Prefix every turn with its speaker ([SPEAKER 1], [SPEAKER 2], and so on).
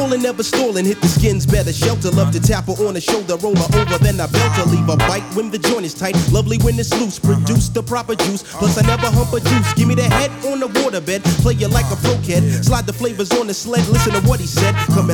[SPEAKER 1] Ballin', never stallin', hit the skins better. Shelter, love to tap her on the shoulder, roll her over, then I belt her. Leave a bite when the joint is tight, lovely when it's loose. Produce the proper juice, plus I never hump a juice. Give me the head on the waterbed, play you like a pro kid. Slide the flavors on the sled, listen to what he said. Come